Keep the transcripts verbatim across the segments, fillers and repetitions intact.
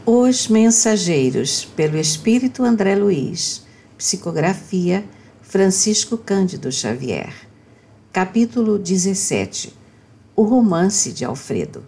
Os Mensageiros, pelo Espírito André Luiz. Psicografia Francisco Cândido Xavier. Capítulo dezessete. O romance de Alfredo.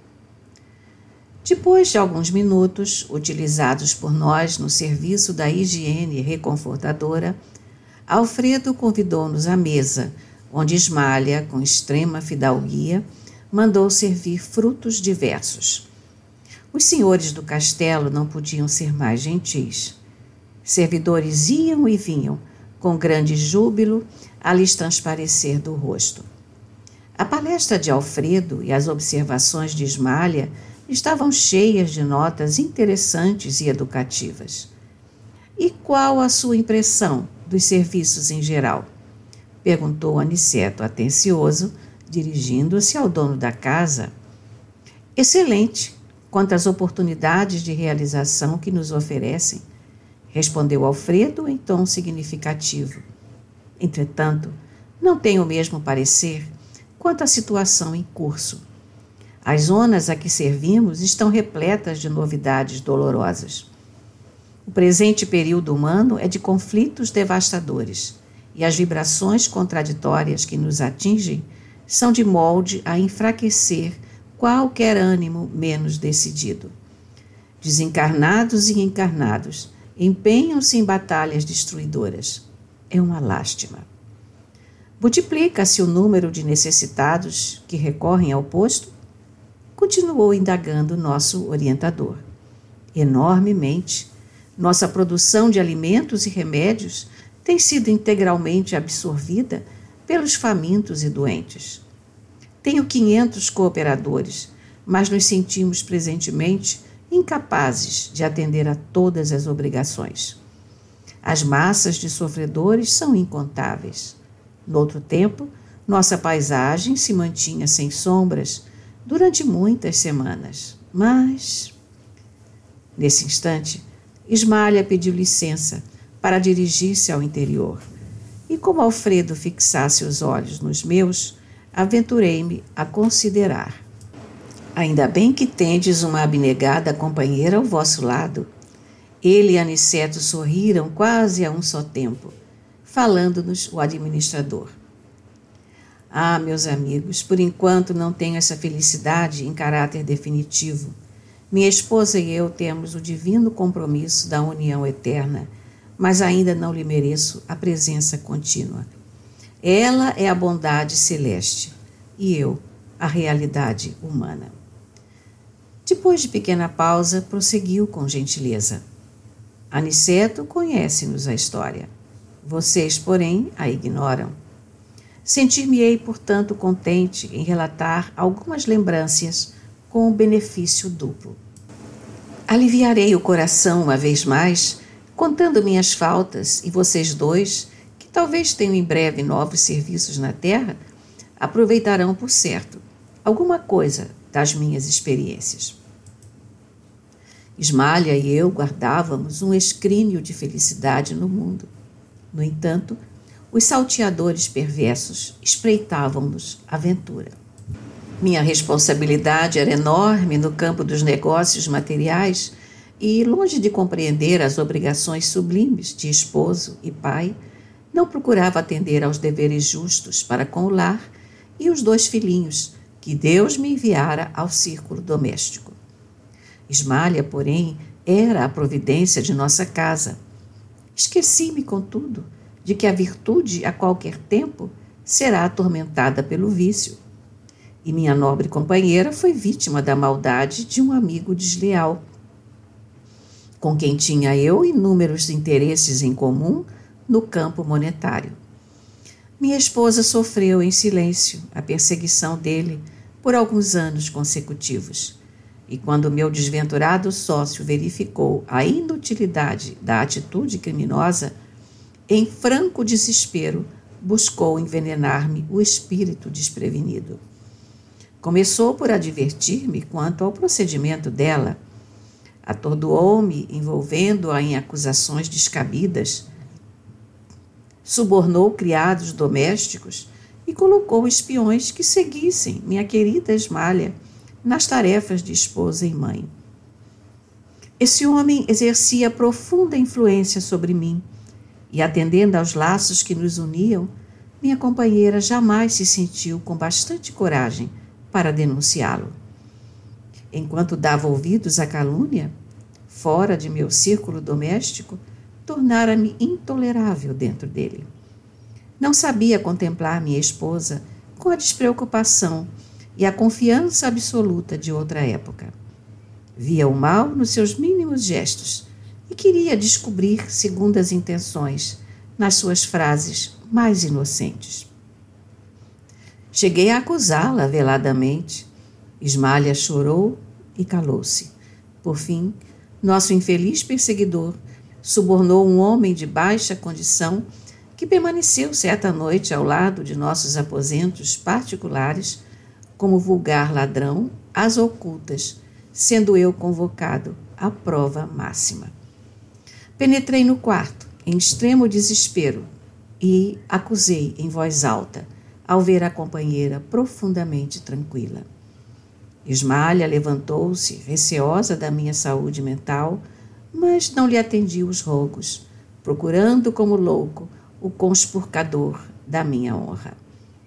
Depois de alguns minutos, utilizados por nós no serviço da higiene reconfortadora, Alfredo convidou-nos à mesa, onde Ismália, com extrema fidalguia, mandou servir frutos diversos. Os senhores do castelo não podiam ser mais gentis. Servidores iam e vinham, com grande júbilo, a lhes transparecer do rosto. A palestra de Alfredo e as observações de Ismália estavam cheias de notas interessantes e educativas. E qual a sua impressão dos serviços em geral? Perguntou Aniceto, atencioso, dirigindo-se ao dono da casa. Excelente, quanto às oportunidades de realização que nos oferecem, respondeu Alfredo em tom significativo. Entretanto, não tenho o mesmo parecer quanto à situação em curso. As zonas a que servimos estão repletas de novidades dolorosas. O presente período humano é de conflitos devastadores, e as vibrações contraditórias que nos atingem são de molde a enfraquecer qualquer ânimo menos decidido. Desencarnados e encarnados empenham-se em batalhas destruidoras. É uma lástima. Multiplica-se o número de necessitados que recorrem ao posto? Continuou indagando nosso orientador. Enormemente. Nossa produção de alimentos e remédios tem sido integralmente absorvida pelos famintos e doentes. Tenho quinhentos cooperadores, mas nos sentimos presentemente incapazes de atender a todas as obrigações. As massas de sofredores são incontáveis. Noutro tempo, nossa paisagem se mantinha sem sombras durante muitas semanas, mas... Nesse instante, Ismália pediu licença para dirigir-se ao interior, e como Alfredo fixasse os olhos nos meus, aventurei-me a considerar. Ainda bem que tendes uma abnegada companheira ao vosso lado. Ele e Aniceto sorriram quase a um só tempo, falando-nos o administrador. Ah, meus amigos, por enquanto não tenho essa felicidade em caráter definitivo. Minha esposa e eu temos o divino compromisso da união eterna, mas ainda não lhe mereço a presença contínua. Ela é a bondade celeste e eu, a realidade humana. Depois de pequena pausa, prosseguiu com gentileza. Aniceto conhece-nos a história. Vocês, porém, a ignoram. Sentir-me-ei, portanto, contente em relatar algumas lembranças com benefício duplo. Aliviarei o coração uma vez mais, contando minhas faltas, e vocês dois, que talvez tenham em breve novos serviços na terra, aproveitarão, por certo, alguma coisa das minhas experiências. Ismália e eu guardávamos um escrínio de felicidade no mundo. No entanto, os salteadores perversos espreitavam-nos a aventura. Minha responsabilidade era enorme no campo dos negócios materiais e, longe de compreender as obrigações sublimes de esposo e pai, não procurava atender aos deveres justos para com o lar e os dois filhinhos que Deus me enviara ao círculo doméstico. Ismália, porém, era a providência de nossa casa. Esqueci-me, contudo, de que a virtude, a qualquer tempo, será atormentada pelo vício. E minha nobre companheira foi vítima da maldade de um amigo desleal, com quem tinha eu inúmeros interesses em comum no campo monetário. Minha esposa sofreu em silêncio a perseguição dele por alguns anos consecutivos. E quando meu desventurado sócio verificou a inutilidade da atitude criminosa, em franco desespero, buscou envenenar-me o espírito desprevenido. Começou por advertir-me quanto ao procedimento dela. Atordoou-me, envolvendo-a em acusações descabidas. Subornou criados domésticos e colocou espiões que seguissem minha querida Ismália nas tarefas de esposa e mãe. Esse homem exercia profunda influência sobre mim, e atendendo aos laços que nos uniam, minha companheira jamais se sentiu com bastante coragem para denunciá-lo. Enquanto dava ouvidos à calúnia, fora de meu círculo doméstico, tornara-me intolerável dentro dele. Não sabia contemplar minha esposa com a despreocupação e a confiança absoluta de outra época. Via o mal nos seus mínimos gestos e queria descobrir segundas intenções nas suas frases mais inocentes. Cheguei a acusá-la veladamente. Ismália chorou e calou-se. Por fim, nosso infeliz perseguidor subornou um homem de baixa condição que permaneceu certa noite ao lado de nossos aposentos particulares como vulgar ladrão às ocultas, sendo eu convocado à prova máxima. Penetrei no quarto, em extremo desespero, e acusei em voz alta, ao ver a companheira profundamente tranquila. Ismália levantou-se, receosa da minha saúde mental, mas não lhe atendi os rogos, procurando como louco o conspurcador da minha honra.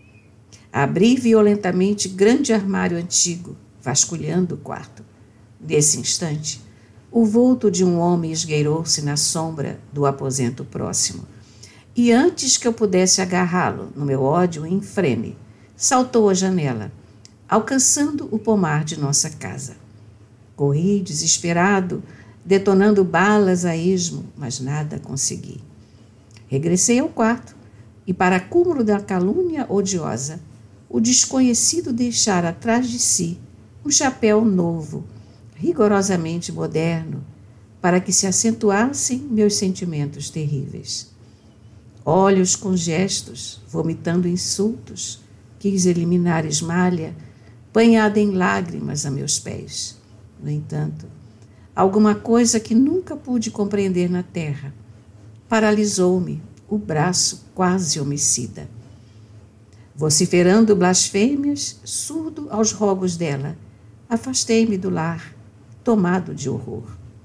Abri violentamente grande armário antigo, vasculhando o quarto. Nesse instante, o vulto de um homem esgueirou-se na sombra do aposento próximo, e antes que eu pudesse agarrá-lo no meu ódio em frene, saltou a janela, alcançando o pomar de nossa casa. Corri desesperado, detonando balas a esmo, mas nada consegui. Regressei ao quarto e, para cúmulo da calúnia odiosa, o desconhecido deixara atrás de si um chapéu novo, rigorosamente moderno, para que se acentuassem meus sentimentos terríveis. Olhos com gestos, vomitando insultos, quis eliminar Ismália, banhada em lágrimas a meus pés. No entanto, alguma coisa que nunca pude compreender na terra paralisou-me o braço quase homicida. Vociferando blasfêmias, surdo aos rogos dela, afastei-me do lar, tomado de horror.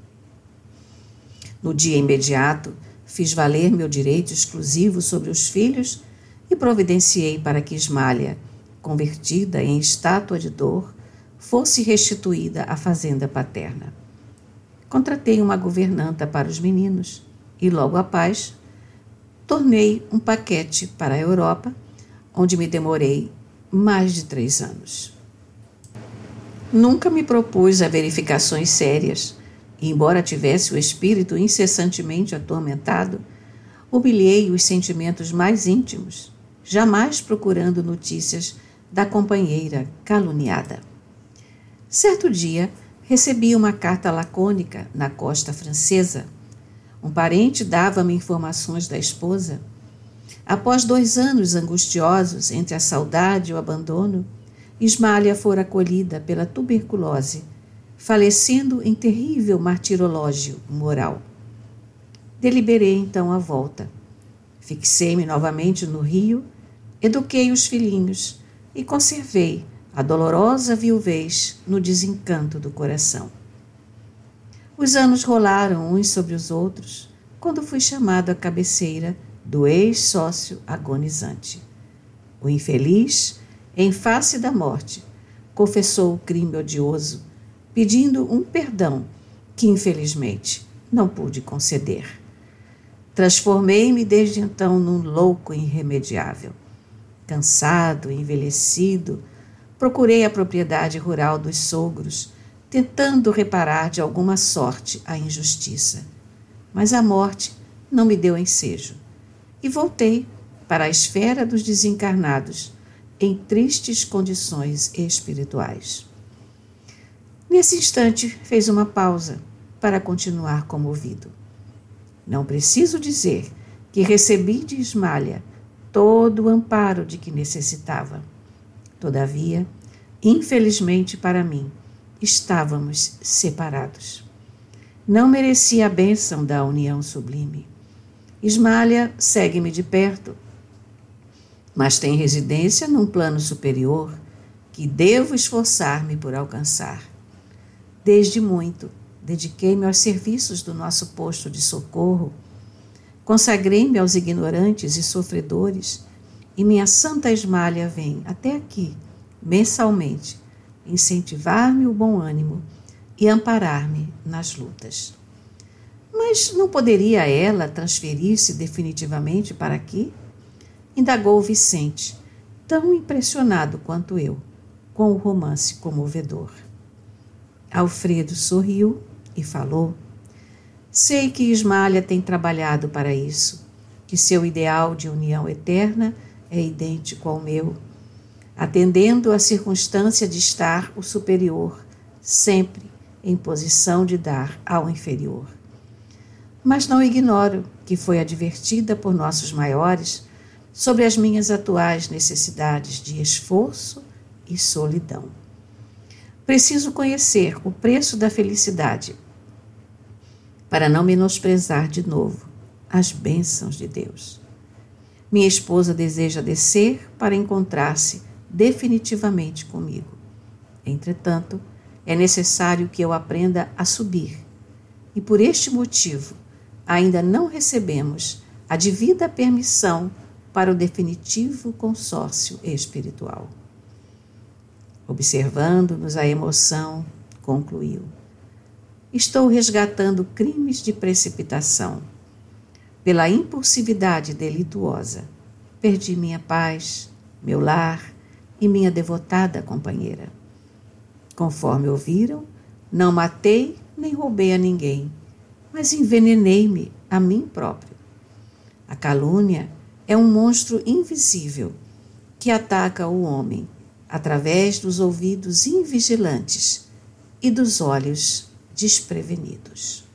No dia imediato, fiz valer meu direito exclusivo sobre os filhos e providenciei para que Ismália, convertida em estátua de dor, fosse restituída à fazenda paterna. Contratei uma governanta para os meninos e, logo após, tornei um paquete para a Europa, onde me demorei mais de três anos. Nunca me propus a verificações sérias, e, embora tivesse o espírito incessantemente atormentado, humilhei os sentimentos mais íntimos, jamais procurando notícias da companheira caluniada. Certo dia, recebi uma carta lacônica na costa francesa. Um parente dava-me informações da esposa. Após dois anos angustiosos entre a saudade e o abandono, Ismália fora acolhida pela tuberculose, falecendo em terrível martirológio moral. Deliberei então a volta. Fixei-me novamente no Rio, eduquei os filhinhos e conservei a dolorosa viuvez no desencanto do coração. Os anos rolaram uns sobre os outros, quando fui chamado à cabeceira do ex-sócio agonizante. O infeliz, em face da morte, confessou o crime odioso, pedindo um perdão que, infelizmente, não pude conceder. Transformei-me desde então num louco irremediável. Cansado, envelhecido, procurei a propriedade rural dos sogros, tentando reparar de alguma sorte a injustiça. Mas a morte não me deu ensejo, e voltei para a esfera dos desencarnados, em tristes condições espirituais. Nesse instante, fez uma pausa para continuar comovido. Não preciso dizer que recebi de Ismália todo o amparo de que necessitava. Todavia, infelizmente para mim, estávamos separados. Não merecia a bênção da união sublime. Ismália segue-me de perto, mas tem residência num plano superior que devo esforçar-me por alcançar. Desde muito dediquei-me aos serviços do nosso posto de socorro, consagrei-me aos ignorantes e sofredores, e minha santa esmalha vem até aqui, mensalmente, incentivar-me o bom ânimo e amparar-me nas lutas. Mas não poderia ela transferir-se definitivamente para aqui? Indagou Vicente, tão impressionado quanto eu, com o romance comovedor. Alfredo sorriu e falou: sei que Ismália tem trabalhado para isso, que seu ideal de união eterna é idêntico ao meu, atendendo à circunstância de estar o superior sempre em posição de dar ao inferior. Mas não ignoro que foi advertida por nossos maiores sobre as minhas atuais necessidades de esforço e solidão. Preciso conhecer o preço da felicidade para não menosprezar de novo as bênçãos de Deus. Minha esposa deseja descer para encontrar-se definitivamente comigo. Entretanto, é necessário que eu aprenda a subir, e por este motivo ainda não recebemos a devida permissão para o definitivo consórcio espiritual. Observando-nos a emoção, concluiu: estou resgatando crimes de precipitação. Pela impulsividade delituosa, perdi minha paz, meu lar e minha devotada companheira. Conforme ouviram, não matei nem roubei a ninguém, mas envenenei-me a mim próprio. A calúnia é um monstro invisível que ataca o homem através dos ouvidos invigilantes e dos olhos desprevenidos.